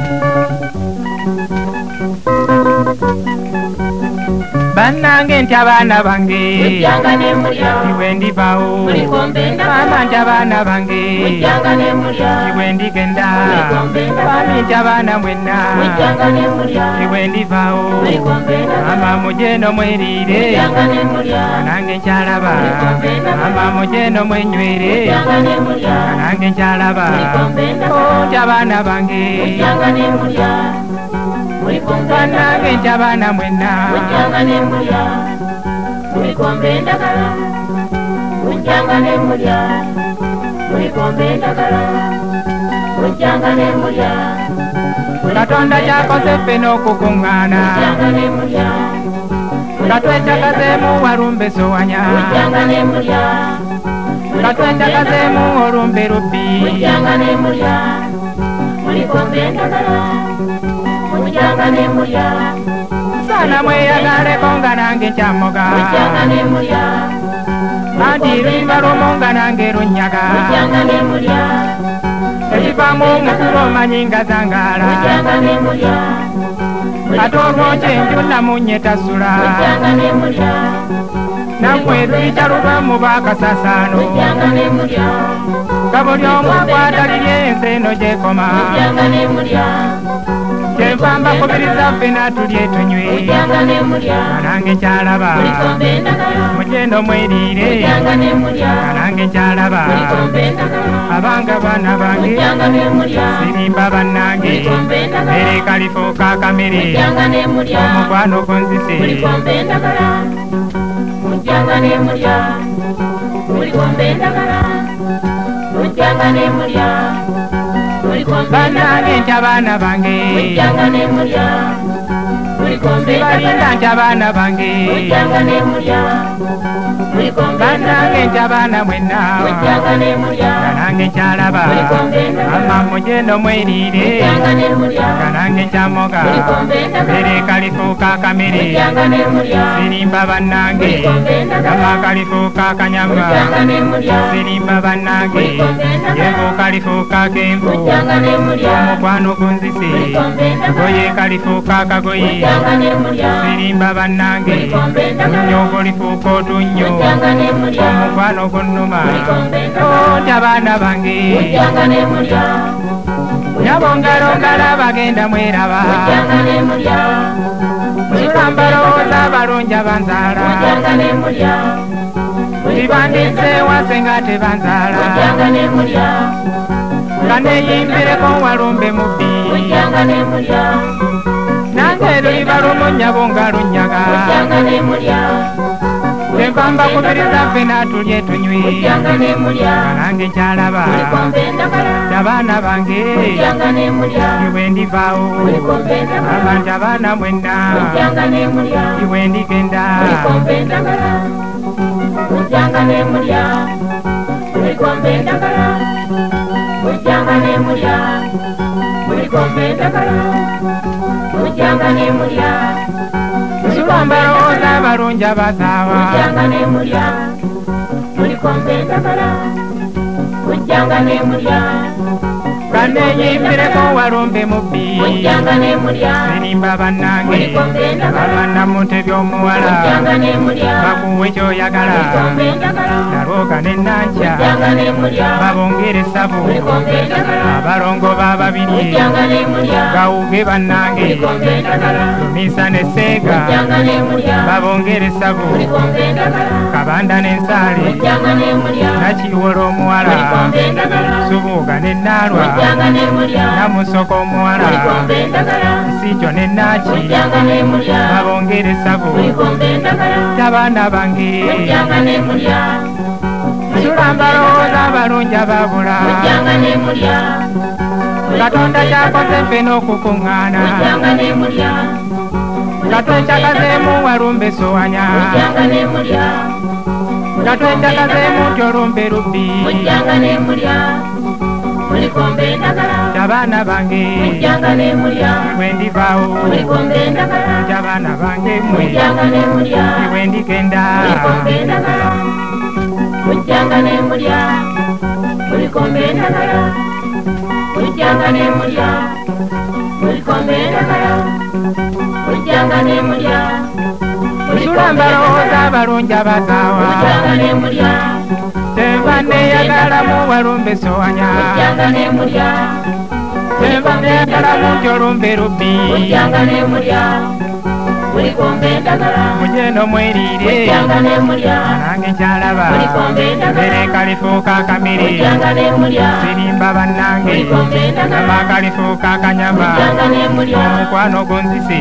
Banange nti abaana bange iwe ndivawo mama nti abaana bange iwe ndigenda mami nti abaana mwenna iwe ndivawo mama mujeno mwerire nange nkyalaba mama mujeno mwenywere nange nkyalaba nti abaana bange banange nti abaana mwenna Katonda kyakoze ffe n'okukuŋŋaana nga twetakazeemu walumbe sowanya nga twetakazeemu olumbe lubbi saana mweyagaleko nga nange nkyamoga anti luyimba lumu nga nange lunyaga ekivaamu omukulu omanyi nga zangaala ate olwokyo enjuna munye tasula nammwe luyita luba mu baakasaasaano nga buli omu akwatalirye ensi eno gyekoma kyenva mbakubiriza ffena tulye tunywe nange nkyalaba mugendo mweriire nange nkyalaba abanga baana bange sirimba bannange mere kalifuuka akamere omukwano gunzise banange nti abaana bange sibalinda nti abaana bange banange nti abaana mwenna nange nkyalaba mama mugendo mweriire nange nkyamoga mere kalifuuka akamere sirimba bannange gama kalifuuka akanyama sirimba bannange yenvu kalifuuka akenvu omukwano gunzise goye kalifuuka akagoye sirimba bannange lunyogo lifuuka otunnyo omukwano gunnuma nti abaana bange nyabo ngalongala bagenda mweraba mulamba lowooza abalungi abanzaala tibandise wase nga tebanzaala nga neyimbireko walumbe mubbi nange luliba lumu nyabo nga lunyaga kyenva mbakubiriza ffena tulye tunywe nange nkyalaba abaana bange iwe ndivaawo aba nti abaana mwenna iwe ndigenda sulamba lowooza abalungi abasaawa kaneyimbireko walumbe mubbi sirimba bannange abaana muntebya omuwala bakuwe kyoyagala nalwoga nennankya babongere esabu abalongo bababiri gawuge bannange lumisa neseega babongere esabu kabanda nensaale nakiwola omuwala subuuga nenaalwa namusoko omuwala sikyo nenaki babongere esabu tabaana bange sulamba lowooza abalungi ababula katonda kyakoze ffe n'okukuŋŋaana nga twekyakazeemu walumbe sowanya nga twekyakazeemu nti olumbe lubbi abaana bange iwe ndivaawo nti abaana bange mwe iwe ndigenda tulamba lowooza abalungi abazaawa Temba neyagala mu walumbe sowanya Temba neyagala mu kyolumbe rubbi Mujeno mwerire Nange nkyalaba Mbere kalifuuka akamere Sirimba bannange Nama kalifuuka akanyama Omukwano gunzise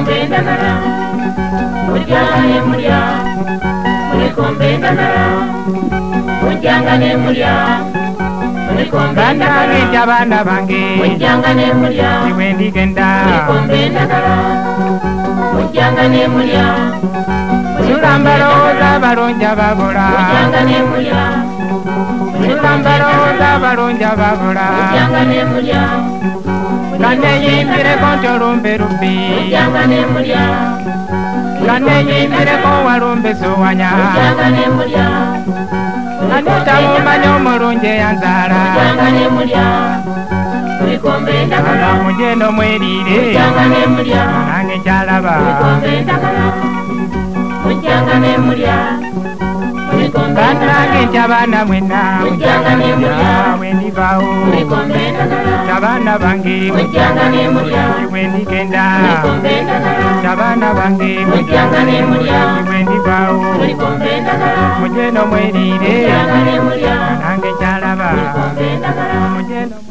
Bannange nti abaana bange Iwe ndigenda Tulamba lowooza abalungi ababula Tulamba lowooza abalungi ababula Kaneeyimbireko nti olumbe rubbi Kaneeyimbireko walumbe sowanya Ate tamumanyi omulungi eyanzaala Mujeno mwerire Nange nkyalaba Bannange nti abaana mwenna Wendivaawo Abaana bange Wendigenda Abaana bange Wendivaawo Mujeno mwerire Nange nkyalaba Mujeno